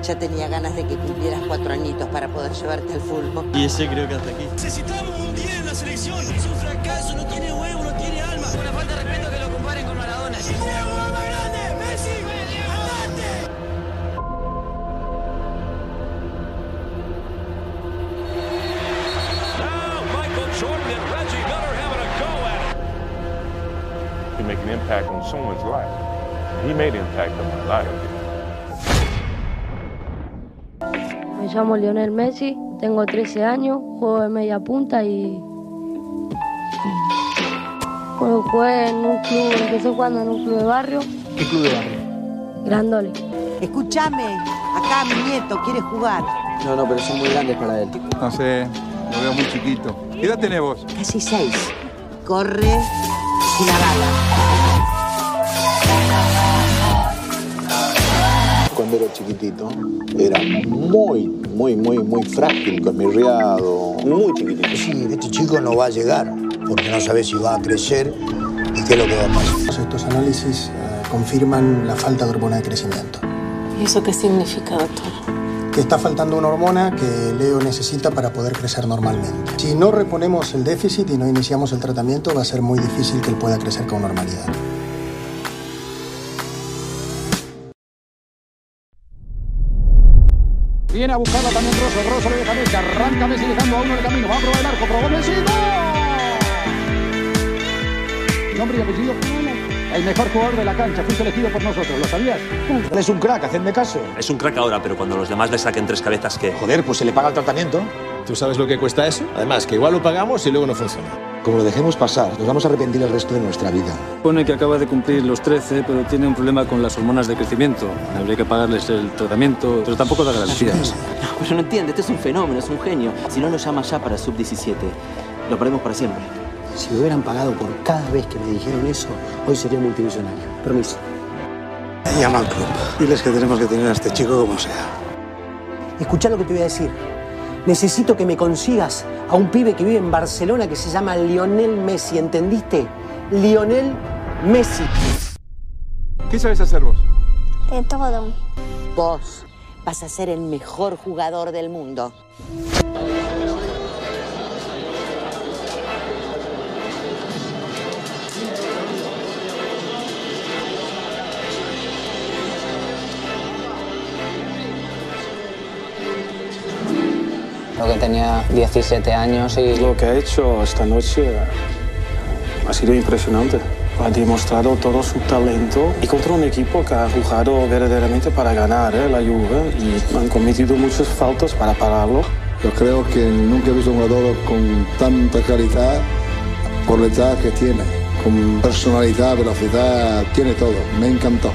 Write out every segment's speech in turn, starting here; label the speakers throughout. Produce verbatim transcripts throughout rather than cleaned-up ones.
Speaker 1: Ya tenía ganas de que cumplieras cuatro añitos para poder llevarte al fútbol.
Speaker 2: Y ese creo que hasta aquí.
Speaker 3: Necesitamos un diez en la selección. Es un fracaso, no tiene huevo, no tiene alma.
Speaker 4: Una falta de respeto que lo comparen con Maradona.
Speaker 3: ¡Es el jugador más grande! ¡Messi! ¡Andate!
Speaker 5: Now Michael Jordan and Reggie Miller having a go at it.
Speaker 6: You make an impact on someone's life. He made an impact on my life.
Speaker 7: Me llamo Lionel Messi, tengo trece años, juego de media punta y... Bueno, jugué en un club, empecé jugando en un club de barrio.
Speaker 8: ¿Qué club de barrio?
Speaker 7: Grandole.
Speaker 1: Escúchame, acá mi nieto quiere jugar.
Speaker 8: No, no, pero son muy grandes para él.
Speaker 9: No sé, lo veo muy chiquito. ¿Qué edad tenés vos?
Speaker 1: Casi seis. Corre una bala.
Speaker 10: Cuando era chiquitito, era muy, muy, muy, muy frágil, esmirriado, muy chiquitito.
Speaker 11: Sí, este chico no va a llegar, porque no sabe si va a crecer y qué es lo que va a pasar.
Speaker 12: Estos análisis eh, confirman la falta de hormona de crecimiento.
Speaker 13: ¿Y eso qué significa, doctor?
Speaker 12: Que está faltando una hormona que Leo necesita para poder crecer normalmente. Si no reponemos el déficit y no iniciamos el tratamiento, va a ser muy difícil que él pueda crecer con normalidad.
Speaker 14: Viene a buscarla también Rosso, Rosso le deja Messi, arranca Messi dejando a uno el camino, va a probar el arco, probó Messi, ¡gol! Nombre y apellido, el mejor jugador de la cancha, fuiste elegido por nosotros, ¿lo sabías?
Speaker 8: Es un crack, hacedme caso.
Speaker 15: Es un crack ahora, pero cuando los demás le saquen tres cabezas, ¿qué?
Speaker 8: Joder, pues se le paga el tratamiento.
Speaker 16: ¿Tú sabes lo que cuesta eso? Además, que igual lo pagamos y luego no funciona.
Speaker 8: Como lo dejemos pasar, nos vamos a arrepentir el resto de nuestra vida.
Speaker 17: Pone que acaba de cumplir los trece, pero tiene un problema con las hormonas de crecimiento. Habría que pagarles el tratamiento, pero tampoco da garantías.
Speaker 18: No, pero no entiende, este es un fenómeno, es un genio. Si no lo llama ya para sub diecisiete, lo perdemos para siempre.
Speaker 19: Si me hubieran pagado por cada vez que me dijeron eso, hoy sería multimillonario. Permiso.
Speaker 11: Llama al club. Diles que tenemos que tener a este chico como sea.
Speaker 19: Escuchá lo que te voy a decir. Necesito que me consigas a un pibe que vive en Barcelona que se llama Lionel Messi, ¿entendiste? Lionel Messi.
Speaker 9: ¿Qué sabes hacer vos?
Speaker 1: De todo. Vos vas a ser el mejor jugador del mundo.
Speaker 20: Creo que tenía diecisiete años y...
Speaker 21: Lo que ha hecho esta noche ha sido impresionante. Ha demostrado todo su talento y contra un equipo que ha jugado verdaderamente para ganar, ¿eh? La Juve, y han cometido muchas faltas para pararlo.
Speaker 22: Yo creo que nunca he visto un jugador con tanta calidad por la edad que tiene. Con personalidad, velocidad, tiene todo. Me encantó.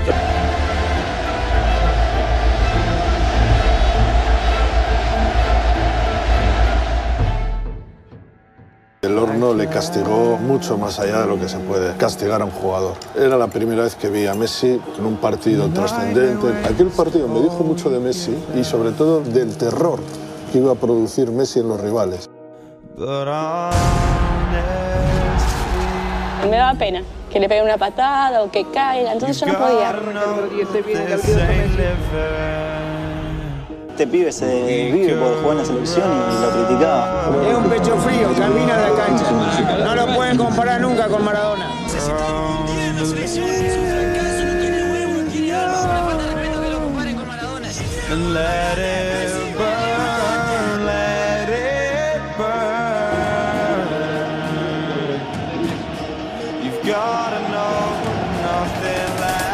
Speaker 10: El horno le castigó mucho más allá de lo que se puede castigar a un jugador. Era la primera vez que vi a Messi en un partido trascendente. Aquel partido me dijo mucho de Messi y sobre todo del terror que iba a producir Messi en los rivales.
Speaker 13: Me daba pena que le peguen una patada o que caiga, entonces yo no podía.
Speaker 23: Este pibe se vive por jugar en la selección y lo criticaba.
Speaker 24: Es un pecho frío, camina a la cancha. No lo pueden comparar nunca con Maradona.
Speaker 3: Necesitamos un diez en la selección. Es un fracaso, no tiene huevo, no tiene alma.
Speaker 4: Una falta de respeto que lo comparen con Maradona.
Speaker 3: Let it burn, let it burn. You've gotta know nothing lasts.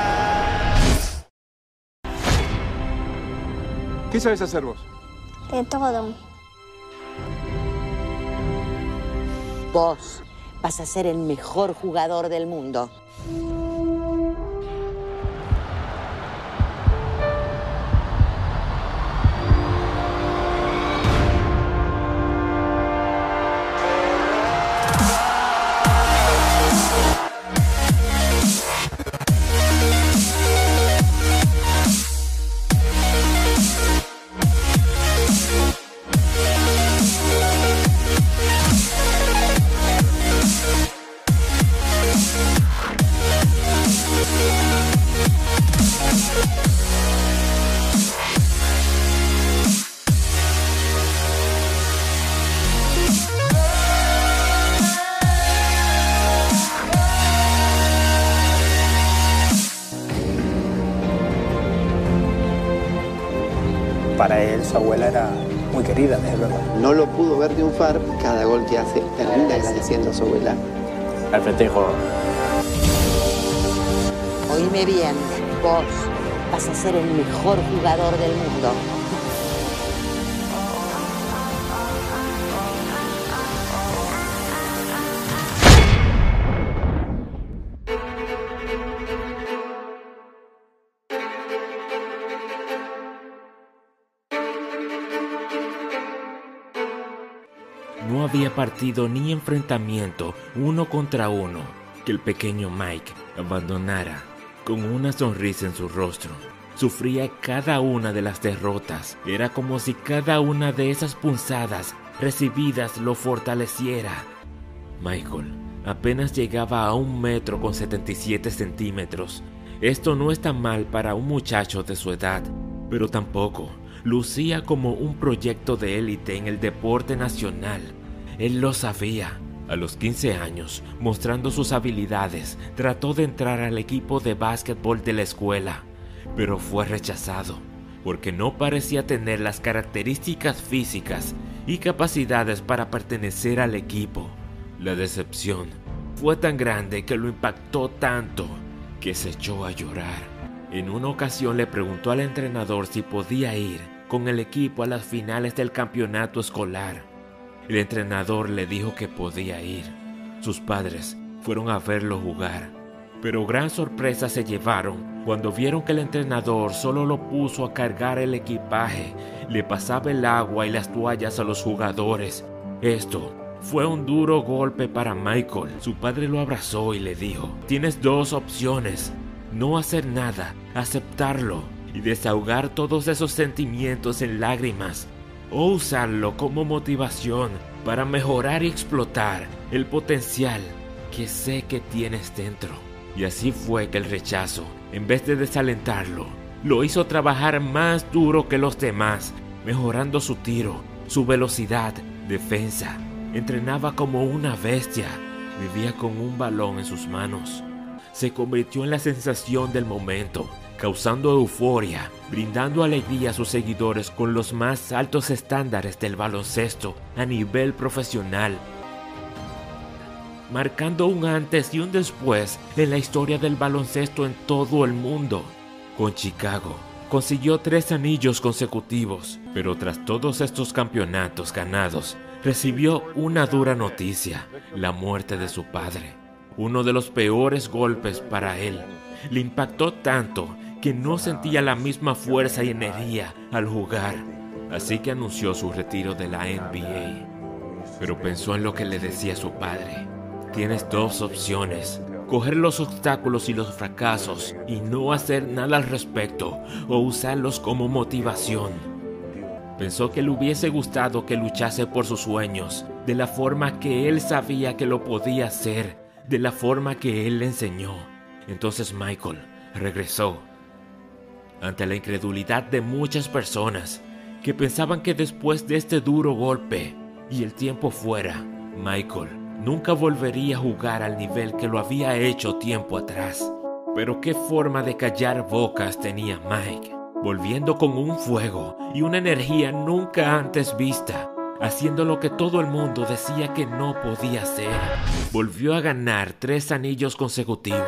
Speaker 9: ¿Qué sabes hacer vos?
Speaker 1: De todo. Vos vas a ser el mejor jugador del mundo.
Speaker 23: para él su abuela era muy querida, desde luego.
Speaker 2: No lo pudo ver triunfar, cada gol que hace termina agradeciendo a su abuela.
Speaker 23: Al festejo.
Speaker 1: Oíme bien, vos vas a ser el mejor jugador del mundo.
Speaker 5: No había partido ni enfrentamiento uno contra uno que el pequeño Mike abandonara con una sonrisa en su rostro. Sufría cada una de las derrotas. Era como si cada una de esas punzadas recibidas lo fortaleciera. Michael apenas llegaba a un metro con setenta y siete centímetros. Esto no está mal para un muchacho de su edad, pero tampoco lucía como un proyecto de élite en el deporte nacional. Él lo sabía. A los quince años, mostrando sus habilidades, trató de entrar al equipo de básquetbol de la escuela, pero fue rechazado, porque no parecía tener las características físicas y capacidades para pertenecer al equipo. La decepción fue tan grande que lo impactó tanto que se echó a llorar. En una ocasión le preguntó al entrenador si podía ir con el equipo a las finales del campeonato escolar. El entrenador le dijo que podía ir. Sus padres fueron a verlo jugar, pero gran sorpresa se llevaron cuando vieron que el entrenador solo lo puso a cargar el equipaje, le pasaba el agua y las toallas a los jugadores. Esto fue un duro golpe para Michael. Su padre lo abrazó y le dijo: tienes dos opciones, no hacer nada, aceptarlo y desahogar todos esos sentimientos en lágrimas, o usarlo como motivación para mejorar y explotar el potencial que sé que tienes dentro. Y así fue que el rechazo, en vez de desalentarlo, lo hizo trabajar más duro que los demás, mejorando su tiro, su velocidad, defensa. Entrenaba como una bestia, vivía con un balón en sus manos. Se convirtió en la sensación del momento, causando euforia, brindando alegría a sus seguidores con los más altos estándares del baloncesto a nivel profesional, marcando un antes y un después en la historia del baloncesto en todo el mundo. Con Chicago consiguió tres anillos consecutivos, pero tras todos estos campeonatos ganados, recibió una dura noticia: la muerte de su padre. Uno de los peores golpes para él. Le impactó tanto que no sentía la misma fuerza y energía al jugar, así que anunció su retiro de la N B A. Pero pensó en lo que le decía su padre: tienes dos opciones, coger los obstáculos y los fracasos y no hacer nada al respecto, o usarlos como motivación. Pensó que le hubiese gustado que luchase por sus sueños, de la forma que él sabía que lo podía hacer, de la forma que él le enseñó. Entonces Michael regresó. Ante la incredulidad de muchas personas que pensaban que después de este duro golpe y el tiempo fuera, Michael nunca volvería a jugar al nivel que lo había hecho tiempo atrás. Pero qué forma de callar bocas tenía Mike, volviendo con un fuego y una energía nunca antes vista, haciendo lo que todo el mundo decía que no podía hacer. Volvió a ganar tres anillos consecutivos.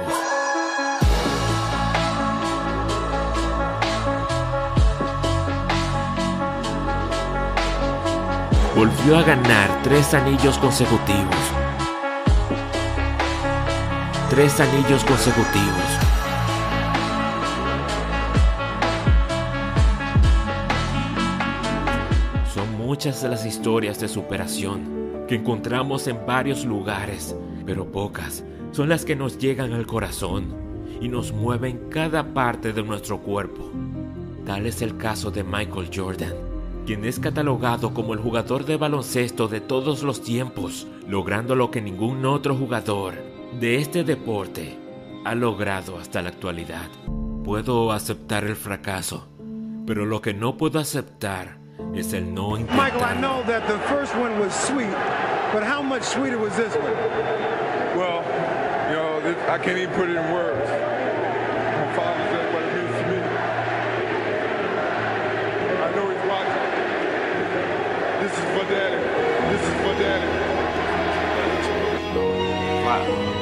Speaker 5: Volvió a ganar tres anillos consecutivos. Tres anillos consecutivos. Son muchas de las historias de superación que encontramos en varios lugares, pero pocas son las que nos llegan al corazón y nos mueven cada parte de nuestro cuerpo. Tal es el caso de Michael Jordan, quien es catalogado como el jugador de baloncesto de todos los tiempos, logrando lo que ningún otro jugador de este deporte ha logrado hasta la actualidad. Puedo aceptar el fracaso, pero lo que no puedo aceptar es el no intentar.
Speaker 6: Michael, I know that the first one was sweet, but how much sweeter was this one?
Speaker 9: Well, you know, this, I can't even put it in words. My father said what it means to me. I know he's
Speaker 7: Chao.